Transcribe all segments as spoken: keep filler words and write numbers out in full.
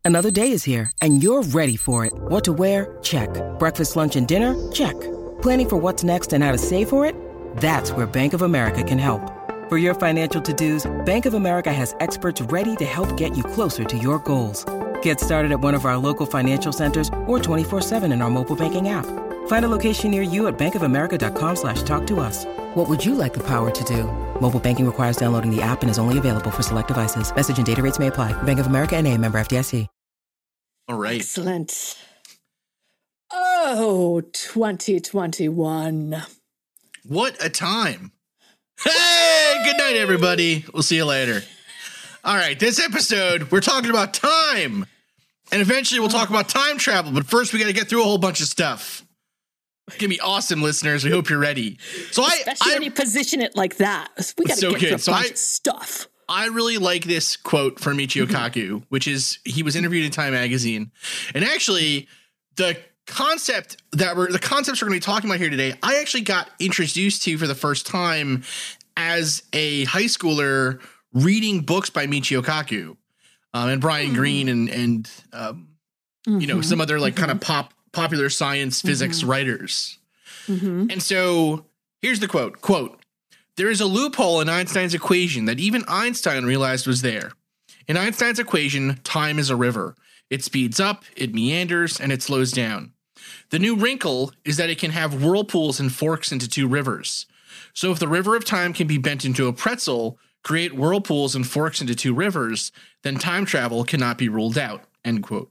Another day is here, and you're ready for it. What to wear? Check. Breakfast, lunch, and dinner? Check. Planning for what's next and how to save for it? That's where Bank of America can help. For your financial to-dos, Bank of America has experts ready to help get you closer to your goals. Get started at one of our local financial centers or twenty-four seven in our mobile banking app. Find a location near you at bankofamerica.com slash talk to us. What would you like the power to do? Mobile banking requires downloading the app and is only available for select devices. Message and data rates may apply. Bank of America N A, member F D I C. All right. Excellent. Oh, twenty twenty-one. What a time. Hey, good night, everybody. We'll see you later. All right, this episode, we're talking about time. And eventually we'll talk about time travel. But first, we got to get through a whole bunch of stuff. It's going to be awesome, listeners. We hope you're ready. So I, Especially I, when you position it like that. We got to so get good. through a So bunch I, of stuff. I really like this quote from Michio Kaku, which is he was interviewed in Time magazine. And actually, the concept that we're the concepts we're going to be talking about here today, I actually got introduced to for the first time as a high schooler reading books by Michio Kaku um, and Brian mm. Greene and and um, mm-hmm. you know, some other like mm-hmm. kind of pop popular science physics mm-hmm. writers. Mm-hmm. And so here's the quote, quote, "There is a loophole in Einstein's equation that even Einstein realized was there. In Einstein's equation, time is a river. It speeds up, it meanders, and it slows down. The new wrinkle is that it can have whirlpools and forks into two rivers. So if the river of time can be bent into a pretzel, create whirlpools and forks into two rivers, then time travel cannot be ruled out." End quote.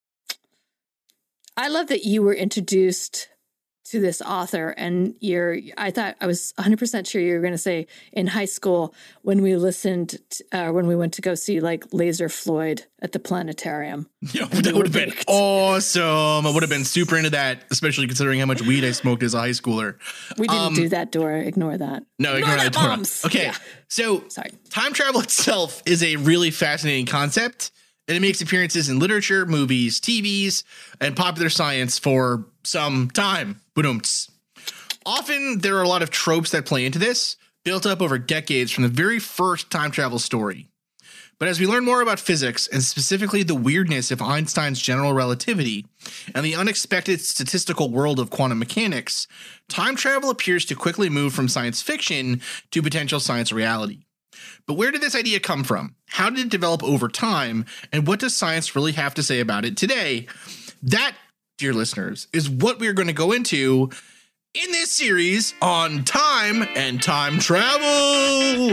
I love that you were introduced to this author, and you're, I thought I was one hundred percent sure you were going to say in high school when we listened, to, uh, when we went to go see like Laser Floyd at the planetarium. Yeah, that would have been awesome. I would have been super into that, especially considering how much weed I smoked as a high schooler. We didn't um, do that, Dora. Ignore that. No, ignore, ignore that, Dora. Bombs. Okay, yeah. so Sorry. Time travel itself is a really fascinating concept. And it makes appearances in literature, movies, T Vs, and popular science for some time. Boom-ts. Often, there are a lot of tropes that play into this, built up over decades from the very first time travel story. But as we learn more about physics, and specifically the weirdness of Einstein's general relativity, and the unexpected statistical world of quantum mechanics, time travel appears to quickly move from science fiction to potential science reality. But where did this idea come from? How did it develop over time? And what does science really have to say about it today? That, dear listeners, is what we're going to go into in this series on time and time travel.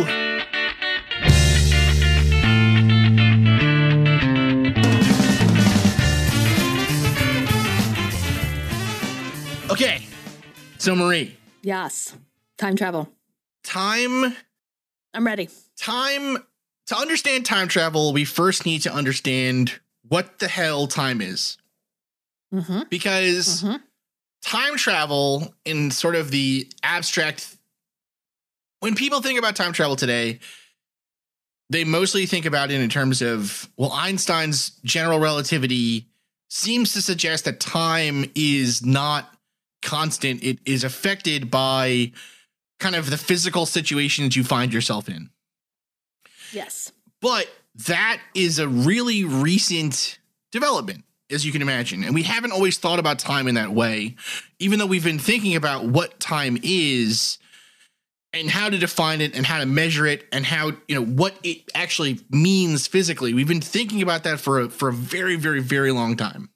Okay, so Marie. Yes, time travel. Time... I'm ready. Time, to understand time travel, we first need to understand what the hell time is. Mm-hmm. Because mm-hmm. time travel in sort of the abstract, when people think about time travel today, they mostly think about it in terms of, well, Einstein's general relativity seems to suggest that time is not constant. It is affected by kind of the physical situations you find yourself in. Yes. But that is a really recent development, as you can imagine. And we haven't always thought about time in that way, even though we've been thinking about what time is and how to define it and how to measure it and how, you know, what it actually means physically. We've been thinking about that for a, for a very, very, very long time.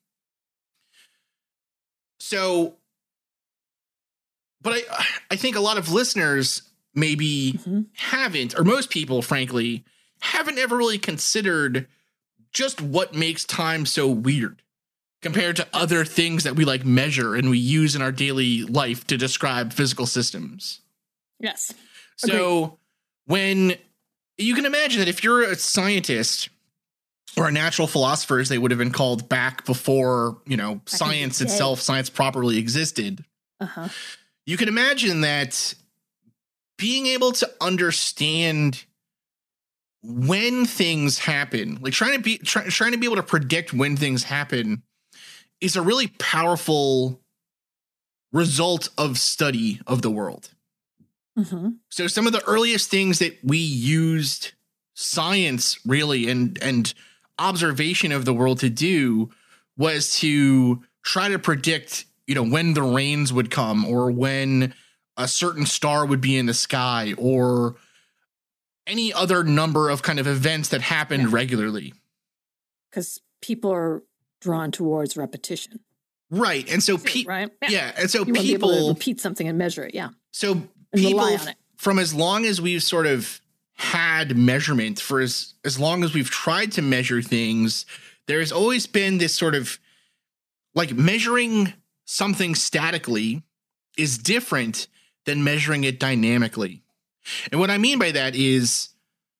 So, but I, I think a lot of listeners maybe mm-hmm. haven't, or most people, frankly, haven't ever really considered just what makes time so weird compared to other things that we like measure and we use in our daily life to describe physical systems. Yes. So Agreed. When you can imagine that if you're a scientist or a natural philosopher, as they would have been called back before, you know, back science itself, science properly existed. Uh-huh. You can imagine that being able to understand when things happen, like trying to be try, trying to be able to predict when things happen, is a really powerful result of study of the world. Mm-hmm. So some of the earliest things that we used science really and and observation of the world to do was to try to predict, you know, when the rains would come or when a certain star would be in the sky or any other number of kind of events that happened yeah. regularly. Because people are drawn towards repetition. Right. And so people, right? yeah. yeah. And so you people want to be able to repeat something and measure it. Yeah. So and people, rely on it. From as long as we've sort of had measurement, for as, as long as we've tried to measure things, there's always been this sort of like measuring something statically is different than measuring it dynamically. And what I mean by that is,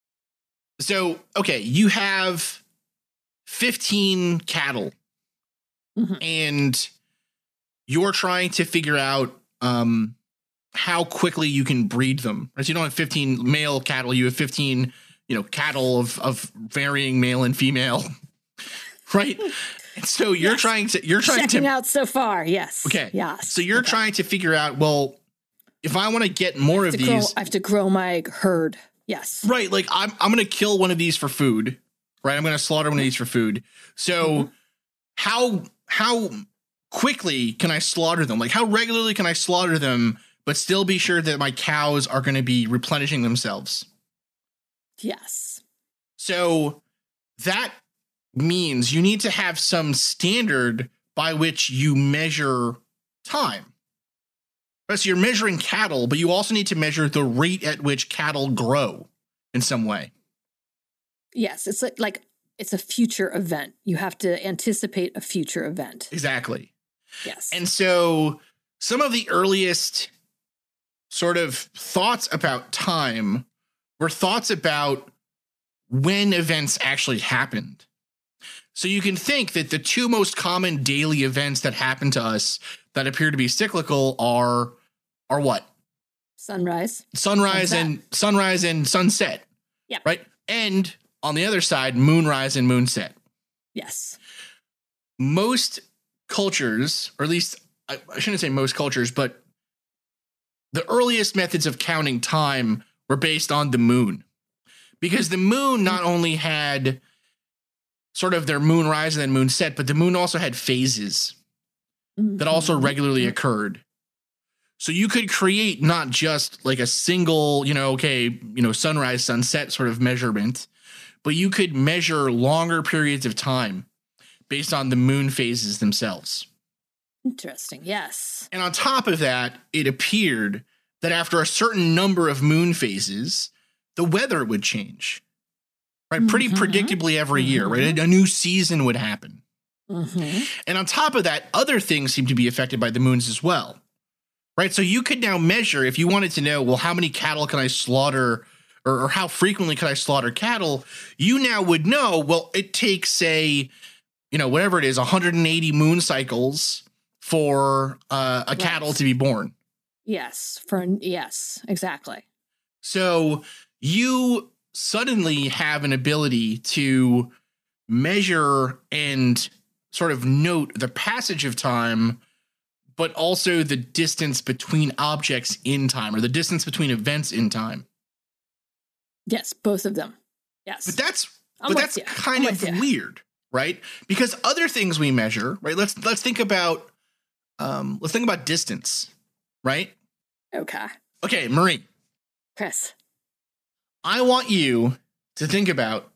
so, okay, you have fifteen cattle mm-hmm. and you're trying to figure out um, how quickly you can breed them. Right? So you don't have fifteen male cattle, you have fifteen, you know, cattle of, of varying male and female, right? And so you're yes. trying to, you're trying Checking to out so far. Yes. Okay. Yes. So you're okay. trying to figure out, well, if I want to get more of grow, these, I have to grow my herd. Yes. Right. Like I'm, I'm going to kill one of these for food, right? I'm going to slaughter one of these for food. So mm-hmm. how, how quickly can I slaughter them? Like how regularly can I slaughter them, but still be sure that my cows are going to be replenishing themselves? Yes. So that means you need to have some standard by which you measure time. Right, so you're measuring cattle, but you also need to measure the rate at which cattle grow in some way. Yes, it's like, like it's a future event. You have to anticipate a future event. Exactly. Yes. And so some of the earliest sort of thoughts about time were thoughts about when events actually happened. So you can think that the two most common daily events that happen to us that appear to be cyclical are are what? Sunrise. Sunrise sunset. and sunrise and sunset. Yeah. Right? And on the other side, moonrise and moonset. Yes. Most cultures, or at least I, I shouldn't say most cultures, but the earliest methods of counting time were based on the moon. Because the moon not only had sort of their moonrise and then moonset, but the moon also had phases mm-hmm. that also regularly mm-hmm. occurred. So you could create not just like a single, you know, okay, you know, sunrise, sunset sort of measurement, but you could measure longer periods of time based on the moon phases themselves. Interesting. Yes. And on top of that, it appeared that after a certain number of moon phases, the weather would change, right? Pretty mm-hmm. predictably every mm-hmm. year, right? A, a new season would happen. Mm-hmm. And on top of that, other things seem to be affected by the moons as well. Right. So you could now measure if you wanted to know, well, how many cattle can I slaughter or, or how frequently can I slaughter cattle? You now would know, well, it takes, say, you know, whatever it is, one hundred eighty moon cycles for uh, a right. cattle to be born. Yes. For yes, exactly. So you suddenly have an ability to measure and sort of note the passage of time, but also the distance between objects in time or the distance between events in time. Yes, both of them. Yes. But that's I'm but that's you. kind I'm of weird, right? Because other things we measure, right? Let's let's think about um let's think about distance, right? Okay. Okay, Marie. Chris. I want you to think about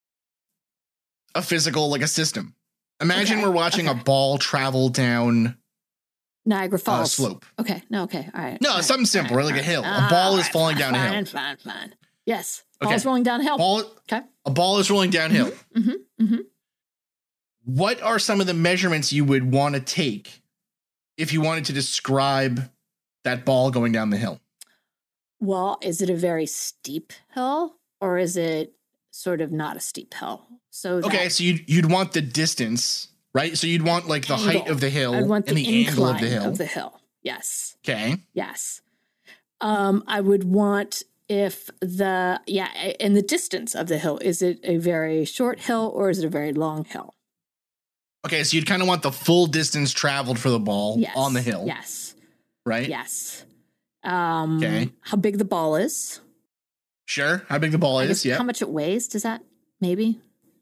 a physical, like a system. Imagine okay. we're watching okay. a ball travel down Niagara Falls. Uh, slope. Okay. No, okay. All right. No, all right, something simple, right, right? Like right. a hill. Uh, a ball is right, falling fine, down a hill. Fine, fine, fine. Yes. Okay. Ball's rolling downhill. Ball, okay. A ball is rolling downhill. Mm-hmm, mm-hmm, mm-hmm. What are some of the measurements you would want to take if you wanted to describe that ball going down the hill? Well, is it a very steep hill or is it sort of not a steep hill? So that, okay, so you'd, you'd want the distance, right? So you'd want like the angle. height of the hill I'd want the and the angle of incline the hill. Of the hill. Yes. Okay. Yes. Um, I would want if the, yeah, and the distance of the hill, is it a very short hill or is it a very long hill? Okay, so you'd kind of want the full distance traveled for the ball yes. on the hill. Yes. Right? Yes. Um, okay. How big the ball is. Sure. How big the ball I is, yeah. How much it weighs, does that maybe?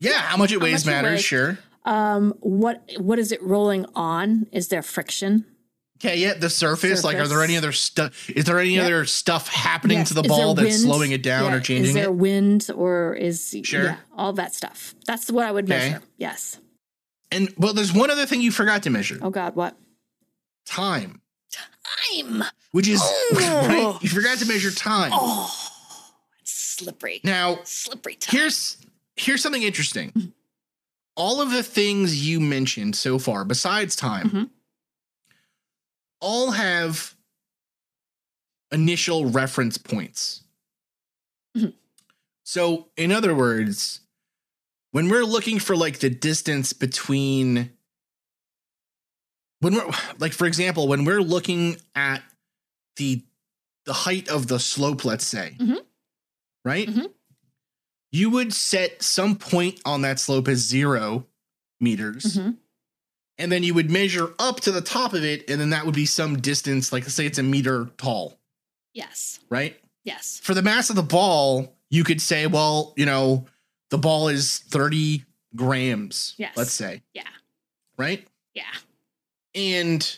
Yeah, how much it How weighs much it matters, weighs. sure. Um, what what is it rolling on? Is there friction? Okay, yeah, the surface, surface. Like, are there any other stuff? Is there any Yep. other stuff happening Yes. to the Is ball there that's wind? slowing it down Yeah. or changing Is there it? wind or is Sure. yeah, all that stuff. That's what I would Okay. measure. Yes. And well, there's one other thing you forgot to measure: Oh God, what? time, Time. which is Oh. right. You forgot to measure time. Oh, it's slippery. Now, Slippery time. here's here's something interesting. All of the things you mentioned so far, besides time, Mhm. all have initial reference points. Mhm. So, in other words, when we're looking for like the distance between, when we're like, for example, when we're looking at the the height of the slope, let's say, Mhm. right? Mhm. You would set some point on that slope as zero meters. Mhm. And then you would measure up to the top of it, and then that would be some distance, like let's say it's a meter tall, Yes. right? Yes. For the mass of the ball, you could say, well, you know, the ball is thirty grams, Yes. let's say, Yeah. right? Yeah. And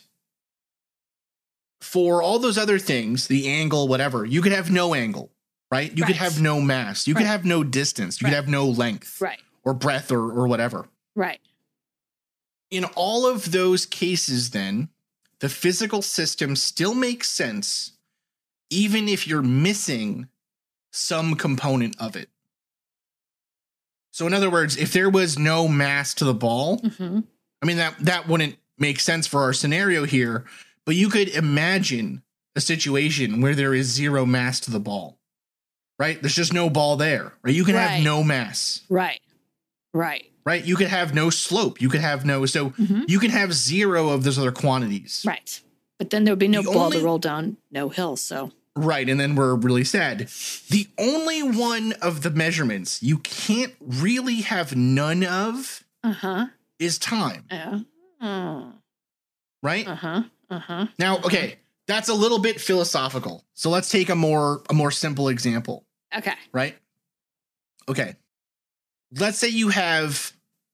for all those other things, the angle, whatever, you could have no angle, right? You could Right. have no mass. You Right. could have no distance. You Right. could have no length Right. or breadth or, or whatever. Right. In all of those cases, then, the physical system still makes sense, even if you're missing some component of it. So, in other words, if there was no mass to the ball, Mm-hmm. I mean, that, that wouldn't make sense for our scenario here, but you could imagine a situation where there is zero mass to the ball, right? There's just no ball there, right? You can Right. have no mass. Right. Right. Right? You could have no slope. You could have no, so Mhm. you can have zero of those other quantities. Right. But then there would be no The ball only- to roll down, no hill. So Right. And then we're really sad. The only one of the measurements you can't really have none of uh huh. is time. Yeah. Uh Right? huh. Uh huh. Now, okay, that's a little bit philosophical. So let's take a more a more simple example, Okay. right? Okay. Let's say you have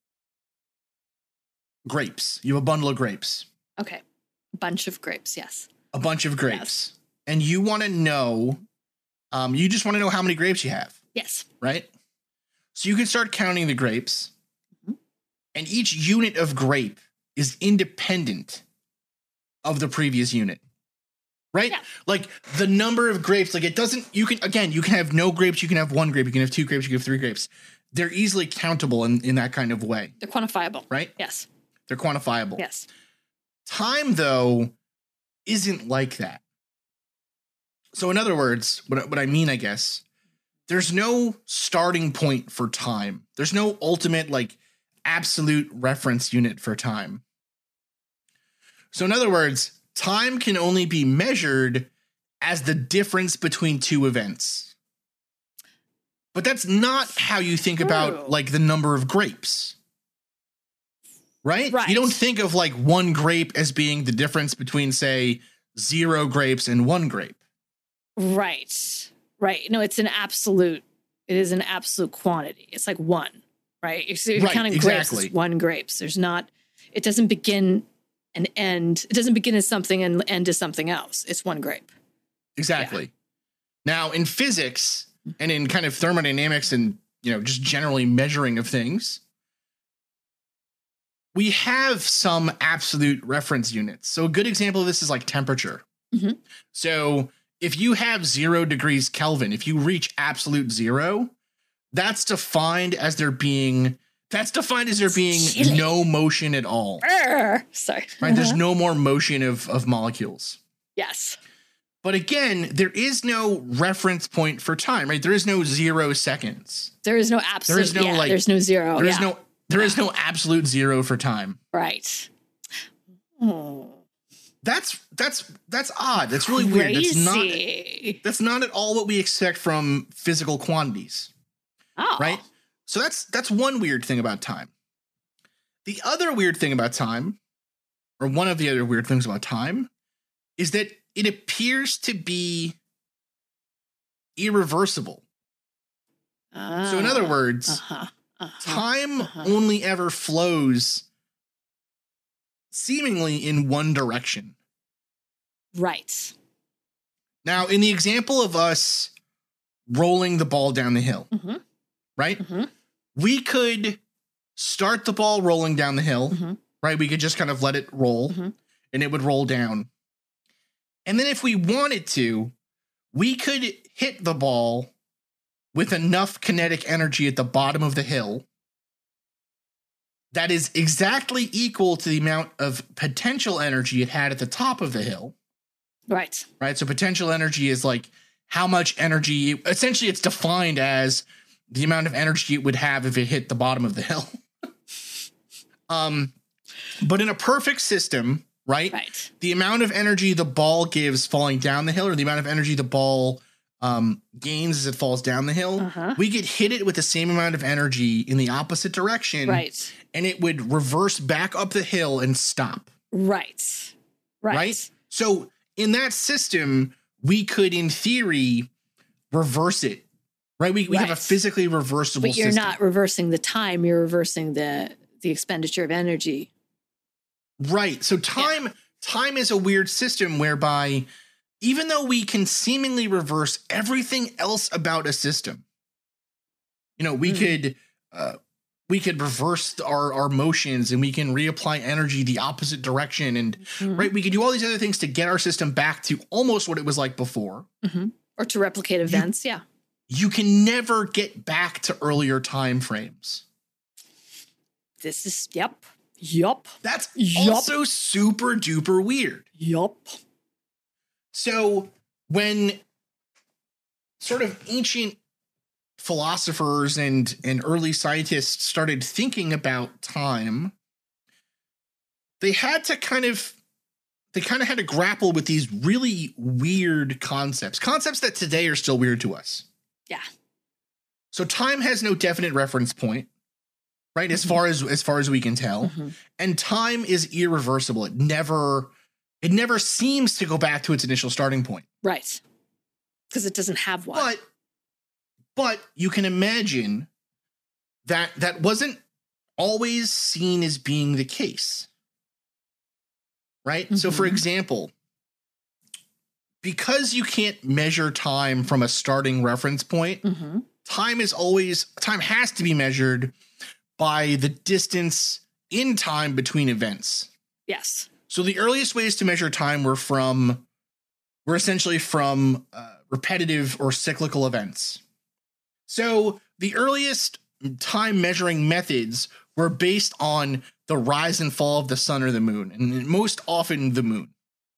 grapes. You have a bundle of grapes. Okay. Bunch of grapes. Yes. A bunch of grapes. And you want to know, um, you just want to know how many grapes you have, Yes. right? So you can start counting the grapes, Mhm. and each unit of grape is independent of the previous unit, right? Yeah. Like the number of grapes, like it doesn't, you can, again, you can have no grapes, you can have one grape, you can have two grapes, you can have three grapes. They're easily countable in, in that kind of way, They're quantifiable. right? Yes. They're quantifiable. Yes. Time, though, isn't like that. So, in other words, what, what I mean, I guess, there's no starting point for time. There's no ultimate, like, absolute reference unit for time. So, in other words, time can only be measured as the difference between two events. But that's not how you think True. about, like, the number of grapes. Right? Right. You don't think of like one grape as being the difference between, say, zero grapes and one grape. Right. Right. No, it's an absolute. It is an absolute quantity. It's like one. Right. If you're Right, counting grapes, exactly. it's one grapes. There's not. It doesn't begin and end. It doesn't begin as something and end as something else. It's one grape. Exactly. Now, in physics and in kind of thermodynamics and, you know, just generally measuring of things, we have some absolute reference units. So a good example of this is like temperature. Mhm. So if you have zero degrees Kelvin, if you reach absolute zero, that's defined as there being, that's defined as there being Chilly. no motion at all. Arr! Sorry. Right? There's no more motion of, of molecules. Yes. But again, there is no reference point for time, right? There is no zero seconds. There is no absolute. There is no, yeah, like- There's no zero. There is yeah. no there is no absolute zero for time. Right. Oh, That's that's that's odd. That's really weird. That's not crazy. that's not at all what we expect from physical quantities, Oh. right? So that's that's one weird thing about time. The other weird thing about time, or one of the other weird things about time, is that it appears to be irreversible. So in other words, Uh huh. Uh-huh. Time uh-huh. only ever flows seemingly in one direction. Right. Now, in the example of us rolling the ball down the hill, Mm-hmm. right? Mm-hmm. We could start the ball rolling down the hill, Mm-hmm. right? We could just kind of let it roll Mm-hmm. and it would roll down. And then if we wanted to, we could hit the ball with enough kinetic energy at the bottom of the hill that is exactly equal to the amount of potential energy it had at the top of the hill. Right. Right. So potential energy is like how much energy, essentially it's defined as the amount of energy it would have if it hit the bottom of the hill. um, but in a perfect system, right? Right. The amount of energy the ball gives falling down the hill, or the amount of energy the ball um, gains as it falls down the hill, Uh-huh. we could hit it with the same amount of energy in the opposite direction. Right. And it would reverse back up the hill and stop. Right. Right. Right. So in that system, we could, in theory, reverse it. Right. We, we have a Right. physically reversible But you're system. not reversing the time, you're reversing the the expenditure of energy. Right. So time time is a weird system whereby even though we can seemingly reverse everything else about a system, you know, we Mhm. could uh, we could reverse our, our motions and we can reapply energy the opposite direction. And Mhm. right, we could do all these other things to get our system back to almost what it was like before. Mm-hmm. Or to replicate events. Yeah. You can never get back to earlier time frames. This is, yep. Yup. That's Yup. also super duper weird. Yup. So when sort of ancient philosophers and, and early scientists started thinking about time, they had to kind of they kind of had to grapple with these really weird concepts, concepts that today are still weird to us. Yeah. So time has no definite reference point, right? As Mhm. far as as far as we can tell. Mhm. And time is irreversible. It never it never seems to go back to its initial starting point. Right. Because it doesn't have one. But but you can imagine that that wasn't always seen as being the case. Right? So for Mhm. example, because you can't measure time from a starting reference point, Mm-hmm. time is always time has to be measured by the distance in time between events. Yes. So the earliest ways to measure time were from were essentially from uh, repetitive or cyclical events. So the earliest time measuring methods were based on the rise and fall of the sun or the moon, and most often the moon.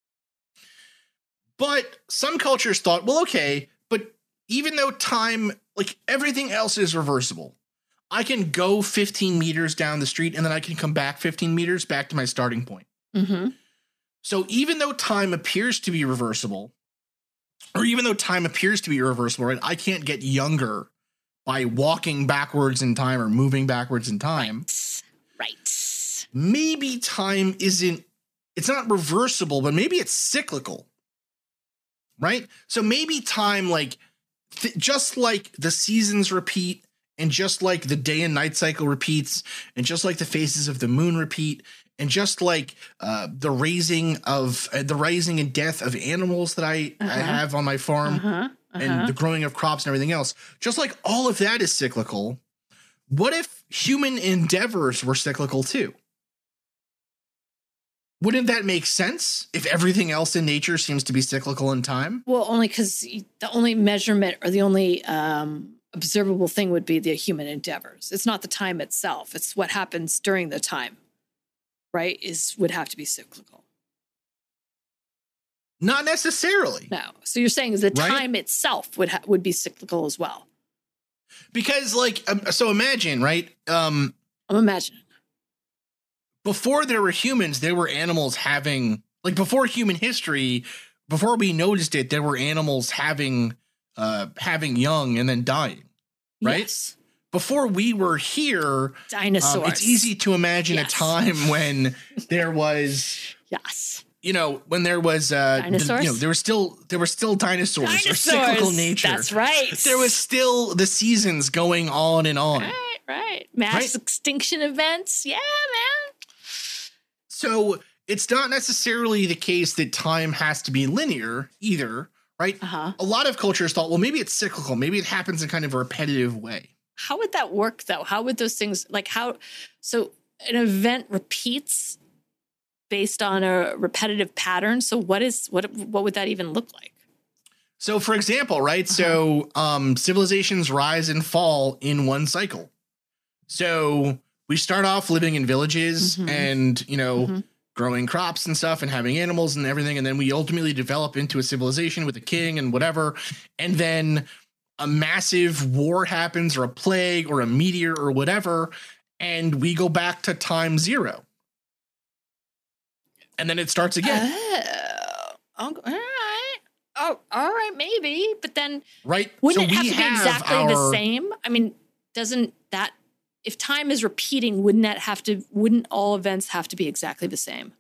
But some cultures thought, well, okay, but even though time, like everything else is reversible, I can go fifteen meters down the street and then I can come back fifteen meters back to my starting point. Mm-hmm. So even though time appears to be reversible, or even though time appears to be irreversible, right? I can't get younger by walking backwards in time or moving backwards in time. Right. Maybe time isn't, it's not reversible, but maybe it's cyclical, right? So maybe time, like, th- just like the seasons repeat, and just like the day and night cycle repeats, and just like the phases of the moon repeat, and just like uh, the raising of uh, the raising and death of animals that I, I Uh-huh. have on my farm, Uh-huh. Uh-huh. and the growing of crops and everything else, just like all of that is cyclical, what if human endeavors were cyclical too? Wouldn't that make sense if everything else in nature seems to be cyclical in time? Well, only because the only measurement or the only um, observable thing would be the human endeavors. It's not the time itself. It's what happens during the time, right? Is would have to be cyclical. Not necessarily. No. So you're saying is the Right? time itself would ha- would be cyclical as well. Because like, um, so imagine, right? Um, I'm imagining. before there were humans, there were animals having, like before human history, before we noticed it, there were animals having, uh, having young and then dying, right? Yes. Before we were here, Dinosaurs. um, it's easy to imagine Yes. a time when there was, Yes. you know, when there was, uh, the- Dinosaurs? you know, there were still, there were still dinosaurs, or cyclical Dinosaurs. nature. That's right. There was still the seasons going on and on. Right. right. Mass Right. extinction events. Yeah, man. So it's not necessarily the case that time has to be linear either, right? Uh-huh. A lot of cultures thought, well, maybe it's cyclical. Maybe it happens in kind of a repetitive way. How would that work, though? How would those things, like how, so an event repeats based on a repetitive pattern. So what is, what, what would that even look like? So for example, right? Uh-huh. So um, civilizations rise and fall in one cycle. So we start off living in villages Mhm. and, you know, Mhm. growing crops and stuff and having animals and everything. And then we ultimately develop into a civilization with a king and whatever. And then a massive war happens or a plague or a meteor or whatever. And we go back to time zero. And then it starts again. Oh, all right. Oh, all right, maybe. But then Right. wouldn't So it have we to be have exactly the our- same? I mean, doesn't that, if time is repeating, wouldn't that have to, wouldn't all events have to be exactly the same?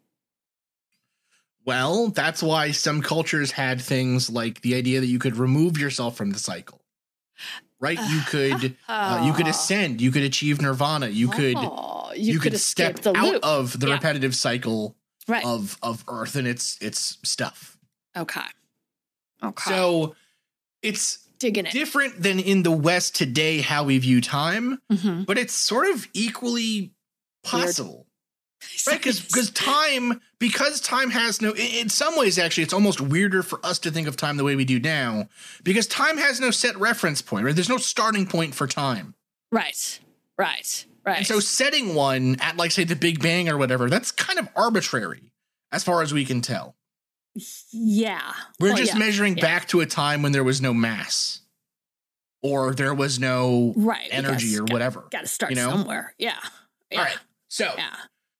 Well, that's why some cultures had things like the idea that you could remove yourself from the cycle. Right? You could uh, you could ascend, you could achieve nirvana, you could Oh, you, could, escape step the out loop. of the Yeah. repetitive cycle Right. of of Earth and its its stuff. Okay. Okay. So it's digging it. different than in the West today how we view time, Mhm. but it's sort of equally possible. Right? Because because time because time has no in, in some ways actually it's almost weirder for us to think of time the way we do now because time has no set reference point, right? There's no starting point for time. Right. Right. Right. And so setting one at like say the Big Bang or whatever, that's kind of arbitrary as far as we can tell. yeah. We're Well, just yeah, measuring yeah. back to a time when there was no mass or there was no Right. energy or whatever. Got to start you know? somewhere. Yeah. Yeah. All right. So Yeah.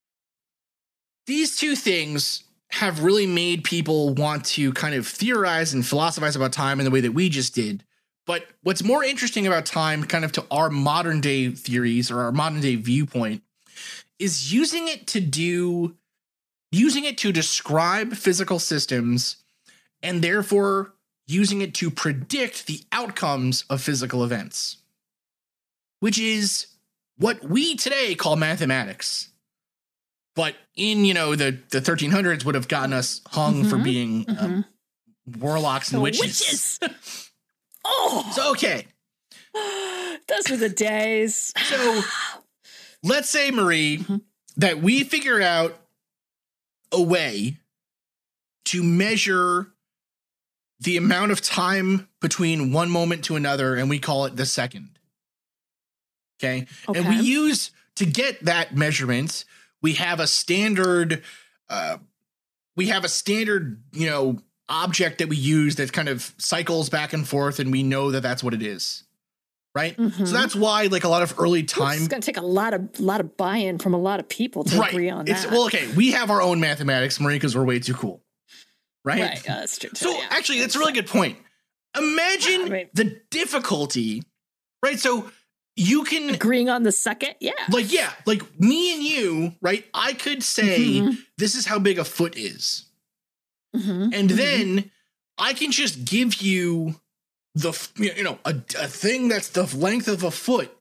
these two things have really made people want to kind of theorize and philosophize about time in the way that we just did. But what's more interesting about time, kind of to our modern day theories or our modern day viewpoint, is using it to do, using it to describe physical systems and therefore using it to predict the outcomes of physical events, which is what we today call mathematics. But in, you know, the, the thirteen hundreds would have gotten us hung for Mhm, being uh, mhm. warlocks and The witches. witches. Oh, So, okay. those were the days. So let's say, Marie, Mhm. that we figure out a way to measure the amount of time between one moment to another, and we call it the second. Okay. And we Okay. use to get that measurement, we have a standard, uh, we have a standard, you know, object that we use that kind of cycles back and forth, and we know that that's what it is. Right. Mhm. So that's why, like, a lot of early It's time. going to take a lot of lot of buy-in from a lot of people to agree on It's that. well, okay. We have our own mathematics, Marie, because we're way too cool. Right. right. Yeah, that's true. too, So yeah. actually, that's a really good point. Imagine I mean- the difficulty, right? So you can agreeing on the second. Yeah. like, yeah, like me and you, right? I could say Mhm. this is how big a foot is. Mhm, And mhm. then I can just give you the, f- you know, a, a thing that's the length of a foot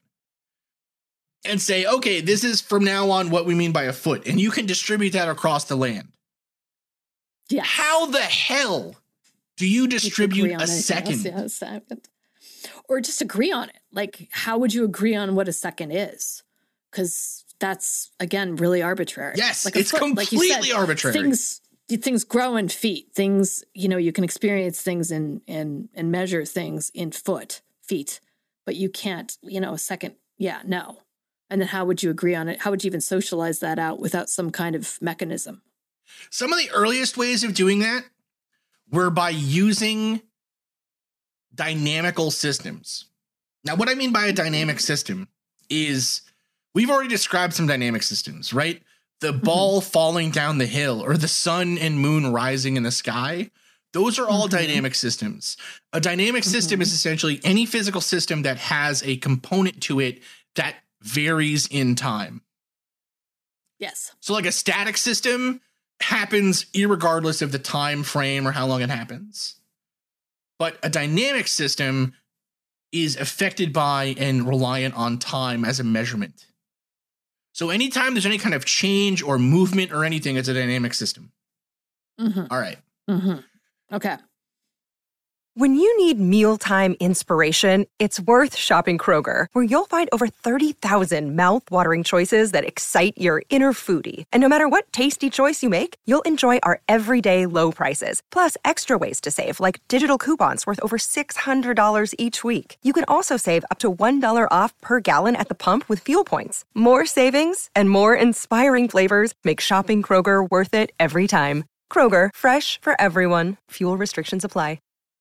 and say, okay, this is from now on what we mean by a foot. And you can distribute that across the land. Yes. How the hell do you We could agree distribute on a anything else, second? yeah, a second. Or just agree on it. Like, how would you agree on what a second is? Because that's, again, really arbitrary. Yes, Like a it's foot, like you completely said, arbitrary. Things things grow in feet. Things, you know, you can experience things in and and measure things in foot, feet, but you can't, you know, a second. Yeah, no. And then how would you agree on it? How would you even socialize that out without some kind of mechanism? Some of the earliest ways of doing that were by using dynamical systems. Now, what I mean by a dynamic system is we've already described some dynamic systems, right? The ball falling down the hill or the sun and moon rising in the sky. Those are all Mhm. dynamic systems. A dynamic system Mhm. is essentially any physical system that has a component to it that varies in time. Yes. So like a static system happens irregardless of the time frame or how long it happens. But a dynamic system is affected by and reliant on time as a measurement. So anytime there's any kind of change or movement or anything, it's a dynamic system. Mm-hmm. All right. Mm-hmm. Okay. When you need mealtime inspiration, it's worth shopping Kroger, where you'll find over thirty thousand mouth-watering choices that excite your inner foodie. And no matter what tasty choice you make, you'll enjoy our everyday low prices, plus extra ways to save, like digital coupons worth over six hundred dollars each week. You can also save up to one dollar off per gallon at the pump with fuel points. More savings and more inspiring flavors make shopping Kroger worth it every time. Kroger, fresh for everyone. Fuel restrictions apply.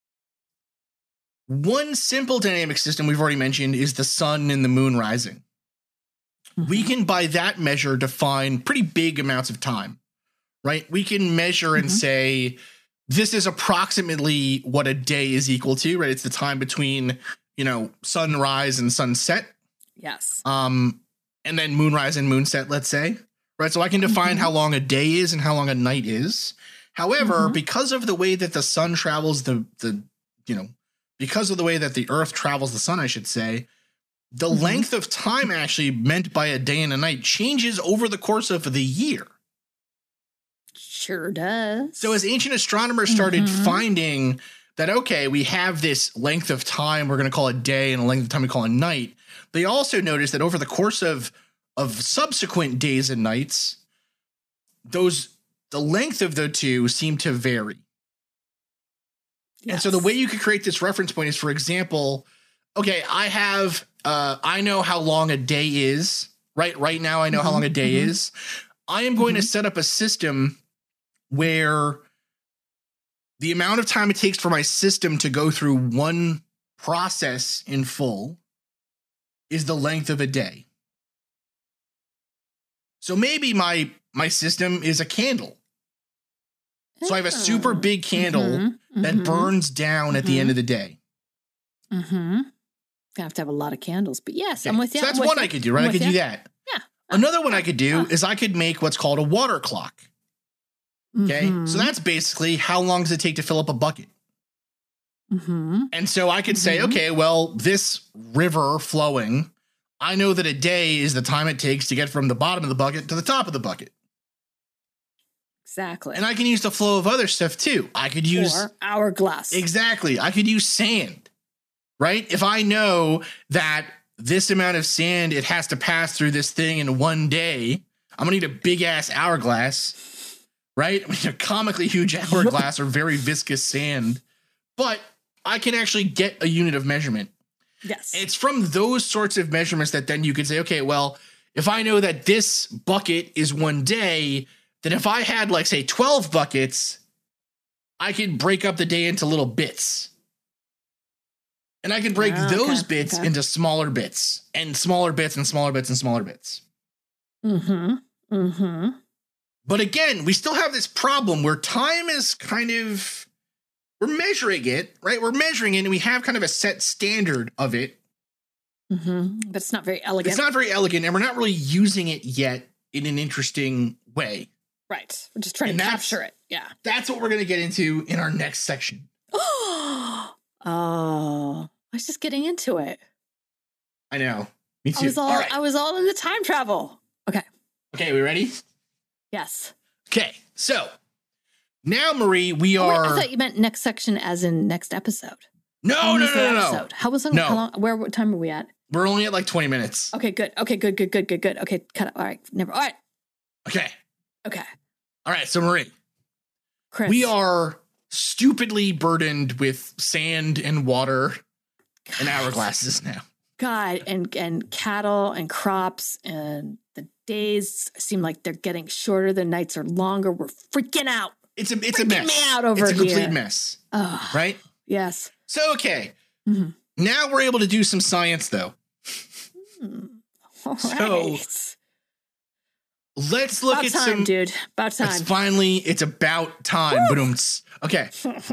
One simple dynamic system we've already mentioned is the sun and the moon rising. Mm-hmm. We can, by that measure, define pretty big amounts of time, right? We can measure and mm-hmm. say, this is approximately what a day is equal to, right? It's the time between, you know, sunrise and sunset. Yes. Um, and then moonrise and moonset, let's say, right? So I can define mm-hmm. how long a day is and how long a night is. However, mm-hmm. because of the way that the sun travels the, the, you know, because of the way that the earth travels the sun, I should say, the mm-hmm. length of time actually meant by a day and a night changes over the course of the year. Sure does. So as ancient astronomers started mm-hmm. finding that, okay, we have this length of time we're going to call a day and a length of time we call a night, they also noticed that over the course of, of subsequent days and nights, those the length of the two seem to vary. Yes. And so the way you could create this reference point is, for example, okay, I have, uh, I know how long a day is, right? Right now, I know mm-hmm. how long a day mm-hmm. is. I am going mm-hmm. to set up a system where the amount of time it takes for my system to go through one process in full is the length of a day. So maybe my, my system is a candle. So I have a super big candle mm-hmm, that mm-hmm, burns down mm-hmm. at the end of the day. Mm-hmm. I have to have a lot of candles, but yes, okay. I'm with you. So that's I'm one you. I could do, right? I'm I could you. do that. Yeah. Another one I could do uh, is I could make what's called a water clock. Okay. Mm-hmm. So that's basically how long does it take to fill up a bucket? Mm-hmm. And so I could say, mm-hmm. okay, well, this river flowing, I know that a day is the time it takes to get from the bottom of the bucket to the top of the bucket. Exactly. And I can use the flow of other stuff too. I could use or hourglass. Exactly. I could use sand, right? If I know that this amount of sand, it has to pass through this thing in one day, I'm gonna need a big ass hourglass, right? I mean, a comically huge hourglass or very viscous sand, but I can actually get a unit of measurement. Yes. It's from those sorts of measurements that then you could say, okay, well, if I know that this bucket is one day, then if I had, like, say, twelve buckets, I could break up the day into little bits. And I could break oh, those okay, bits okay. into smaller bits and smaller bits and smaller bits and smaller bits. Mm-hmm. Mm-hmm. But again, we still have this problem where time is kind of, we're measuring it, right? We're measuring it and we have kind of a set standard of it. Mm-hmm. But it's not very elegant. It's not very elegant and we're not really using it yet in an interesting way. Right. We're just trying and to capture it. Yeah. That's what we're going to get into in our next section. Oh, I was just getting into it. I know. Me too. I was all, all right. I was all in the time travel. Okay. Okay. We ready? Yes. Okay. So now, Marie, we oh, are. Wait, I thought you meant next section as in next episode. No, no, no, no, no. How was it? No. How long? Where? What time are we at? We're only at like twenty minutes. Okay. Good. Okay. Good. Good. Good. Good. Good. Okay. Cut it. All right. Never. All right. Okay. Okay. All right. So, Marie, Chris. we are stupidly burdened with sand and water God. and hourglasses now. God, and and cattle and crops, and the days seem like they're getting shorter. The nights are longer. We're freaking out. It's a it's freaking a mess. Me out over it's a complete here. mess. Oh, right? Yes. So, okay. Mm-hmm. Now we're able to do some science, though. Mm. All so, right. Let's look about at time, some. dude. About time. It's finally, it's about time. Boom. Okay.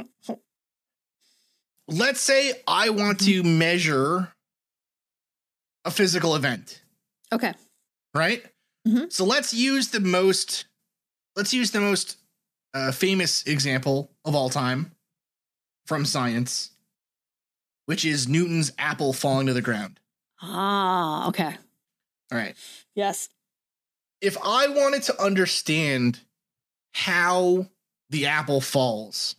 Let's say I want to measure a physical event. Okay. Right? Mm-hmm. So let's use the most, let's use the most uh, famous example of all time from science. which is Newton's apple falling to the ground. Ah, okay. All right. Yes. If I wanted to understand how the apple falls,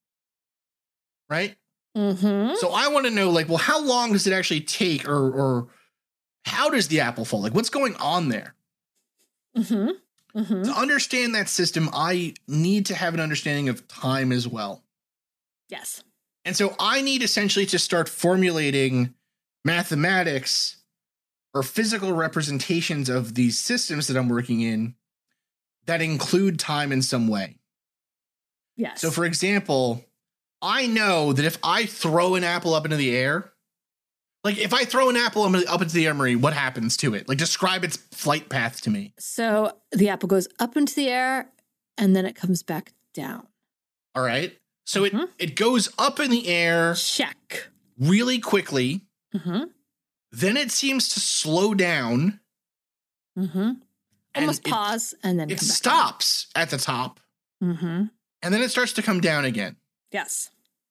right? Mm-hmm. So I want to know, like, well, how long does it actually take, or or how does the apple fall? Like, what's going on there? Mm-hmm. Mm-hmm. To understand that system, I need to have an understanding of time as well. Yes. And so I need essentially to start formulating mathematics or physical representations of these systems that I'm working in that include time in some way. Yes. So, for example, I know that if I throw an apple up into the air, like if I throw an apple up into the air, Marie, what happens to it? Like, describe its flight path to me. So the apple goes up into the air and then it comes back down. All right. So Mm-hmm. it, it goes up in the air Check. really quickly. Mm-hmm. Then it seems to slow down. Mm-hmm. and Almost it- pause and then It come back stops at the top down. Mm-hmm. and then it starts to come down again. Yes.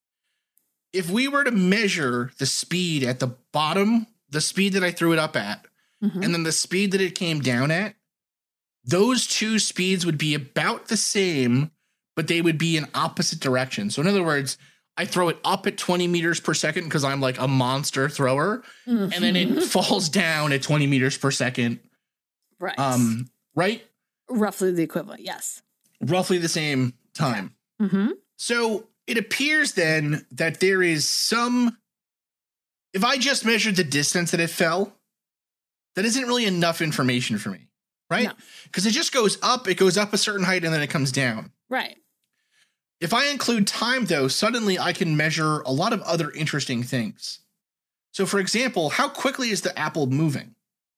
If we were to measure the speed at the bottom, the speed that I threw it up at, Mm-hmm. and then the speed that it came down at, those two speeds would be about the same, but they would be in opposite directions. So in other words, I throw it up at twenty meters per second because I'm like a monster thrower, Mm-hmm. and then it falls down at twenty meters per second. Right. Um, right? Roughly the equivalent. Yes. Roughly the same time. Mm-hmm. So it appears then that there is some, if I just measured the distance that it fell, that isn't really enough information for me, right? No. Because it just goes up, it goes up a certain height, and then it comes down. Right. If I include time, though, suddenly I can measure a lot of other interesting things. So, for example, how quickly is the apple moving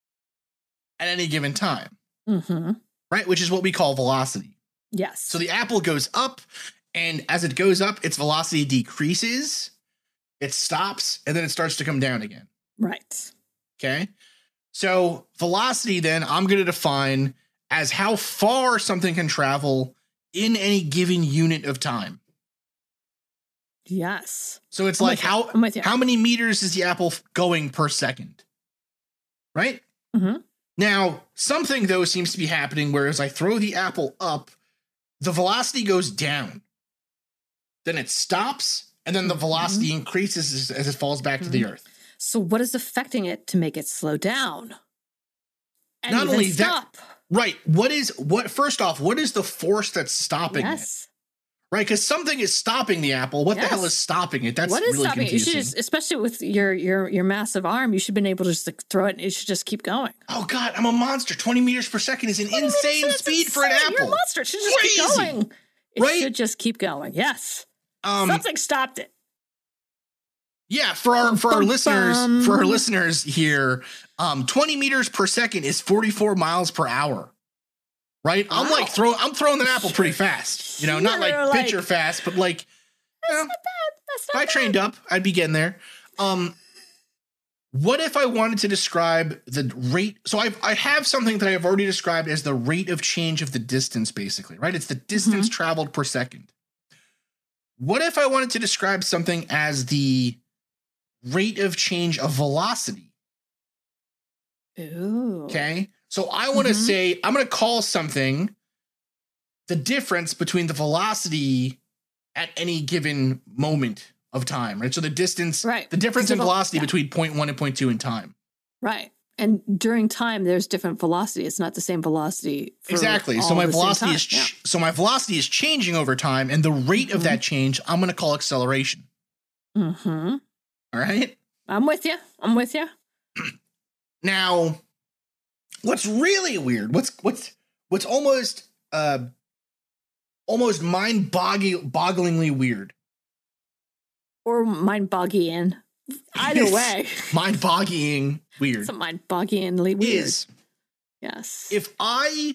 at any given time, Mm-hmm. right? Which is what we call velocity. Yes. So the apple goes up, and as it goes up, its velocity decreases, it stops, and then it starts to come down again. Right. Okay. So velocity, then, I'm going to define as how far something can travel in any given unit of time. Yes. So it's I'm like with you. how I'm with you. how many meters is the apple f- going per second? Right? Mm-hmm. Now, something though seems to be happening where as I throw the apple up, the velocity goes down. Then it stops, and then the velocity increases as, as it falls back to the earth. So what is affecting it to make it slow down? And Not even only that- stop? Right. What is what first off, what is the force that's stopping it? Yes. Right? Because something is stopping the apple. What the Yes. hell is stopping it? That's What is really stopping it? You confusing. should just, especially with your your your massive arm, you should have been able to just like, throw it and it should just keep going. Oh God, I'm a monster. twenty meters per second is an twenty meters, insane that's speed for an insane. apple. You're a monster. It should just keep Crazy. going. It Right? should just keep going. Yes. Um, Something stopped it. yeah, for our for our Bum, listeners, bum. for our listeners here, um, twenty meters per second is forty-four miles per hour. Right? I'm Wow. like throw I'm throwing that apple pretty fast. You know, not like You're pitcher like- fast, but like you know, That's if not I bad. trained up, I'd be getting there. Um, what if I wanted to describe the rate? So I I have something that I have already described as the rate of change of the distance, basically, right? It's the distance traveled per second. What if I wanted to describe something as the rate of change of velocity? Ooh. Okay. So I want to Mhm. say, I'm going to call something the difference between the velocity at any given moment of time, right? So the distance, Right. the difference Because in the vel- velocity yeah. between point one and point two in time. Right. And during time, there's different velocity. It's not the same velocity. For Exactly. all So my at the same velocity time. is, Yeah. ch- so my velocity is changing over time, and the rate of that change, I'm going to call acceleration. Mm-hmm. All right. I'm with you. I'm with you. Now, what's really weird, what's, what's, what's almost, uh, almost mind bogglingly weird. Or mind bogging. Either way, Mind boggling weird it's a mind boggingly weird. is Yes. if I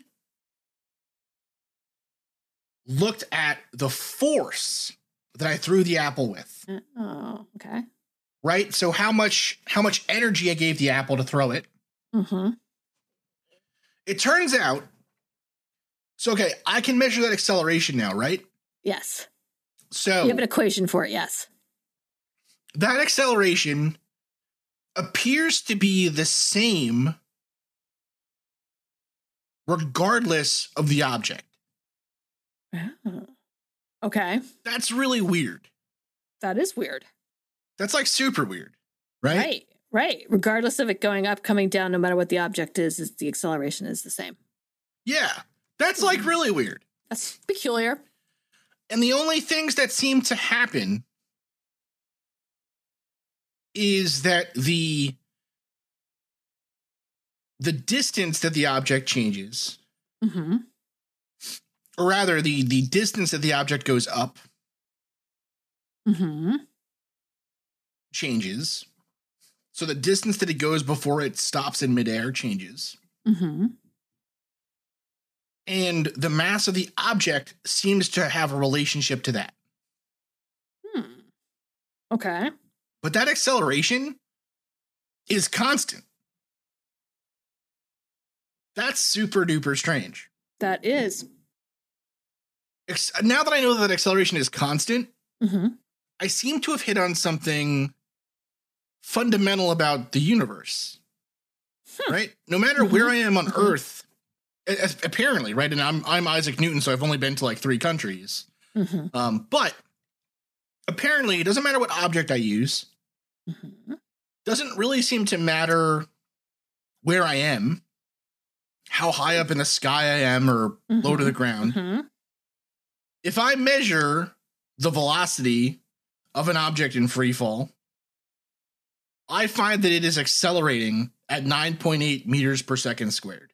looked at the force that I threw the apple with, Uh, oh, okay. right? So how much how much energy I gave the apple to throw it. Mm-hmm. It turns out, so okay, I can measure that acceleration now, right? Yes. So You have an equation for it. Yes. that acceleration appears to be the same regardless of the object. Oh. Okay. That's really weird. That is weird. That's like super weird, right? Right. Right. Regardless of it going up, coming down, no matter what the object is, is the acceleration is the same. Yeah. That's like really weird. That's peculiar. And the only things that seem to happen is that the the distance that the object changes, Mm-hmm. or rather the the distance that the object goes up Mm-hmm. changes. So the distance that it goes before it stops in midair changes. Mm-hmm. And the mass of the object seems to have a relationship to that. Hmm. Okay. But that acceleration is constant. That's super duper strange. That is. Ex- now that I know that acceleration is constant, Mm-hmm. I seem to have hit on something fundamental about the universe. Hmm. Right? No matter Mhm. where I am on Mhm. Earth, a- a- apparently, right? And I'm I'm Isaac Newton, so I've only been to like three countries. Mm-hmm. Um, but apparently, it doesn't matter what object I use. Mm-hmm. Doesn't really seem to matter where I am, how high up in the sky I am, or low to the ground. Mm-hmm. If I measure the velocity of an object in free fall, I find that it is accelerating at nine point eight meters per second squared.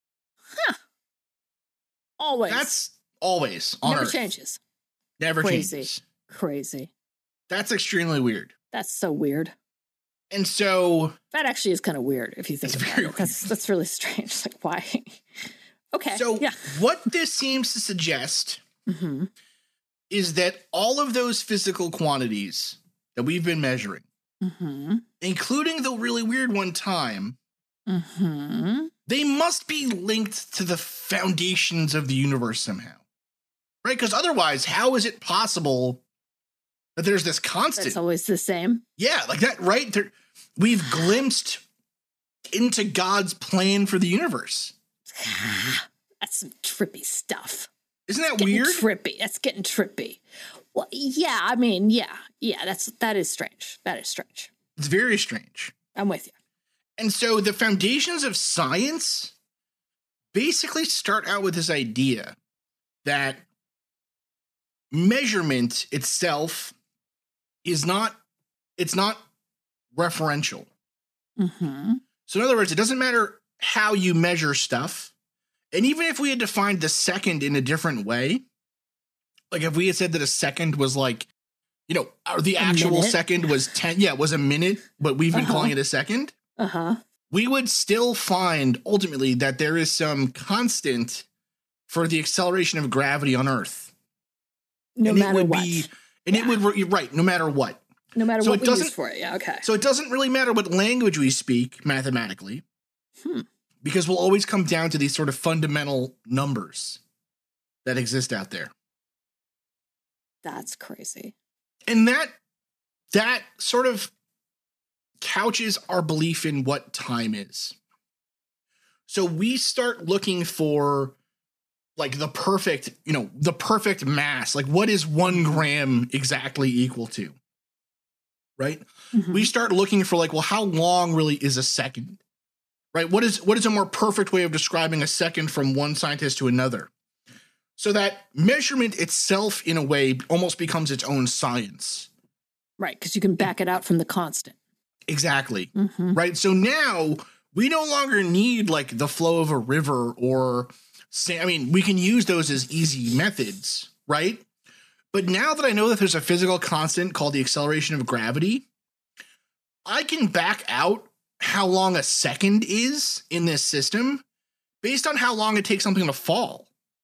Always. That's always on Never Earth. changes. Never Crazy. changes. Crazy. That's extremely weird. That's so weird. And so That actually is kind of weird if you think It's about very it. That's that's really strange. Like, why? Okay. So yeah. what this seems to suggest Mm-hmm. is that all of those physical quantities that we've been measuring, Mm-hmm. including the really weird one time, Mm-hmm. they must be linked to the foundations of the universe somehow. Right? Because otherwise, how is it possible that there's this constant? It's always the same. Yeah, like that, right? There, we've glimpsed into God's plan for the universe. That's some trippy stuff. Isn't that Getting weird? trippy. That's getting trippy. Well, yeah, I mean, yeah, yeah, that's that is strange. That is strange. It's very strange. I'm with you. And so the foundations of science basically start out with this idea that measurement itself is not, it's not referential. Mm-hmm. So in other words, it doesn't matter how you measure stuff. And even if we had defined the second in a different way, like if we had said that a second was like, you know, or the A actual minute? second was ten, yeah, it was a minute, but we've been Uh-huh. calling it a second, Uh-huh. we would still find ultimately that there is some constant for the acceleration of gravity on Earth. No and it matter would what. be, and it would, you're right, no matter what. no matter so what it we use doesn't- for it. Yeah, okay. So it doesn't really matter what language we speak mathematically, Hmm. because we'll always come down to these sort of fundamental numbers that exist out there. That's crazy. And that that sort of couches our belief in what time is. So we start looking for like the perfect, you know, the perfect mass. Like what is one gram exactly equal to? Right? Mhm. We start looking for like, well, how long really is a second? Right? What is what is a more perfect way of describing a second from one scientist to another? So that measurement itself, in a way, almost becomes its own science. Right, because you can back it out from the constant. Exactly. Mm-hmm. Right. So now we no longer need like the flow of a river or say, I mean, we can use those as easy methods. Right. But now that I know that there's a physical constant called the acceleration of gravity, I can back out how long a second is in this system based on how long it takes something to fall.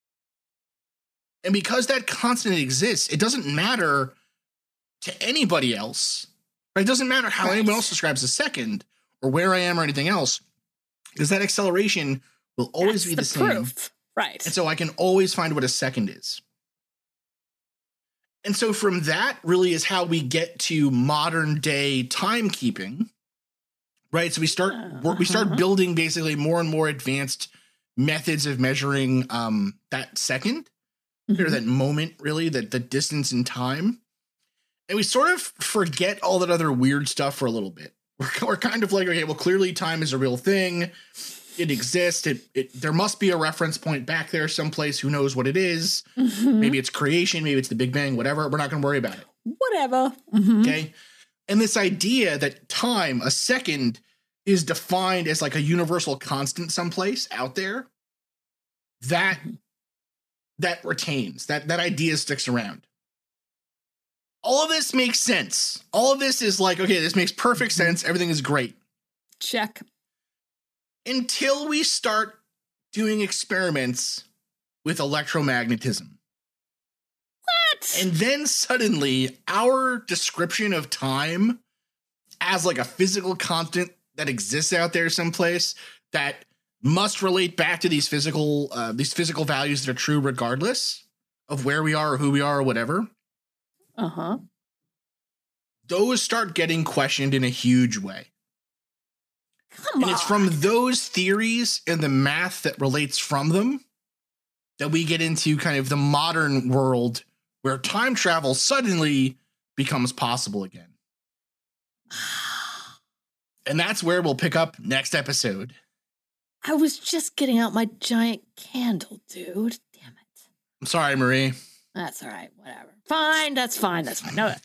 And because that constant exists, it doesn't matter to anybody else. Right? It doesn't matter how Right. anyone else describes a second or where I am or anything else, because that acceleration will always That's be the, the, same. proof. Right. And so I can always find what a second is. And so from that really is how we get to modern day timekeeping, right? So we start uh-huh. we start building basically more and more advanced methods of measuring um, that second mm-hmm. or that moment, really, that the distance in time. And we sort of forget all that other weird stuff for a little bit. We're, we're kind of like, okay, well, clearly time is a real thing. It exists. It, it there must be a reference point back there someplace. Who knows what it is? Mm-hmm. Maybe it's creation. Maybe it's the Big Bang, whatever. We're not going to worry about it. Whatever. Mm-hmm. Okay. And this idea that time, a second, is defined as like a universal constant someplace out there, that that retains, that that idea sticks around. All of this makes sense. All of this is like, okay, this makes perfect sense. Everything is great. Check. Until we start doing experiments with electromagnetism. What? And then suddenly our description of time as like a physical constant that exists out there someplace that must relate back to these physical uh, these physical values that are true regardless of where we are or who we are or whatever. Uh-huh. Those start getting questioned in a huge way. Come and on. It's from those theories and the math that relates from them that we get into kind of the modern world where time travel suddenly becomes possible again. And that's where we'll pick up next episode. I was just getting out my giant candle, dude. Damn it. I'm sorry, Marie. That's all right. Whatever. Fine. That's fine. That's fine. No.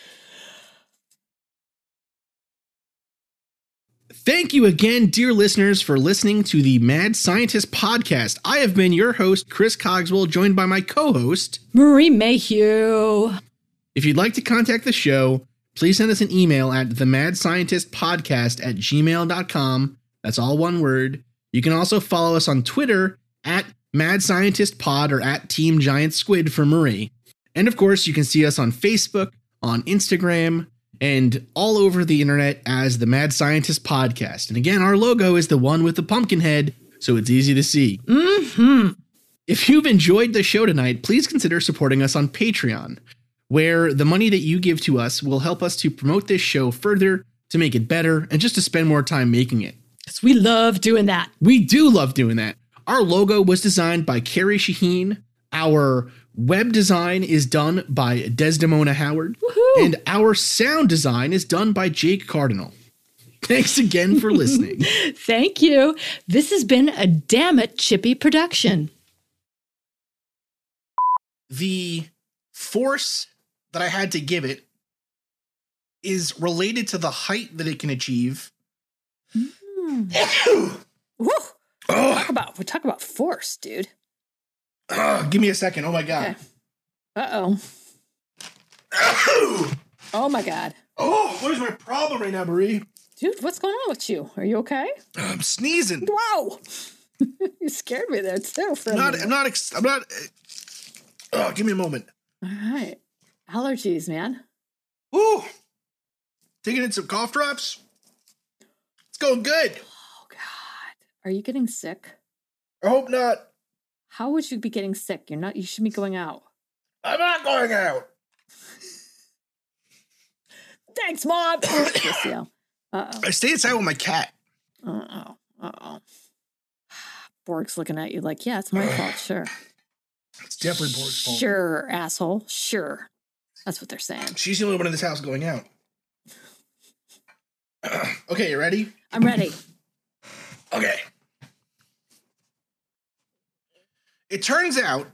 Thank you again, dear listeners, for listening to the Mad Scientist podcast. I have been your host, Chris Cogswell, joined by my co-host, Marie Mayhew. If you'd like to contact the show, please send us an email at themadscientistpodcast at gmail dot com. That's all one word. You can also follow us on Twitter at Mad Scientist Pod or at Team Giant Squid for Marie. And of course, you can see us on Facebook, on Instagram, and all over the internet as the Mad Scientist Podcast. And again, our logo is the one with the pumpkin head, so it's easy to see. Mm-hmm. If you've enjoyed the show tonight, please consider supporting us on Patreon, where the money that you give to us will help us to promote this show further, to make it better, and just to spend more time making it. Because we love doing that. We do love doing that. Our logo was designed by Carrie Shaheen. Our web design is done by Desdemona Howard. Woohoo! And our sound design is done by Jake Cardinal. Thanks again for listening. Thank you. This has been a Damn It Chippy production. The force that I had to give it is related to the height that it can achieve. Mm. Woo! Talk about, we talk about force, dude. Uh, give me a second. Oh my God. Okay. Uh-oh. Oh my God. Oh, what is my problem right now, Marie? Dude, what's going on with you? Are you okay? I'm sneezing. Wow. You scared me there too. For I'm not, I'm not, ex- I'm not, uh, oh, give me a moment. All right. Allergies, man. Ooh. Taking in some cough drops. It's going good. Oh God. Are you getting sick? I hope not. How would you be getting sick? You're not, you should be going out. I'm not going out. Thanks, Mom. Uh-oh. I stay inside with my cat. Uh-oh. Uh-oh. Borg's looking at you like, yeah, it's my fault. Sure. It's definitely Borg's fault. Sure, asshole. Sure. That's what they're saying. She's the only one in this house going out. Okay, you ready? I'm ready. Okay. It turns out.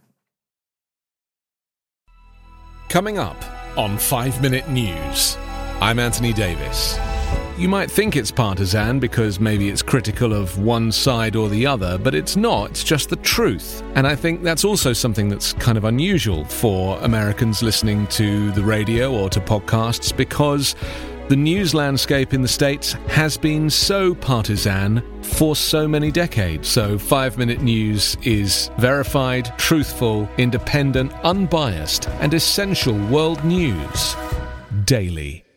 Coming up on five minute News, I'm Anthony Davis. You might think it's partisan because maybe it's critical of one side or the other, but it's not. It's just the truth. And I think that's also something that's kind of unusual for Americans listening to the radio or to podcasts, because the news landscape in the States has been so partisan for so many decades. So five minute News is verified, truthful, independent, unbiased, and essential world news daily.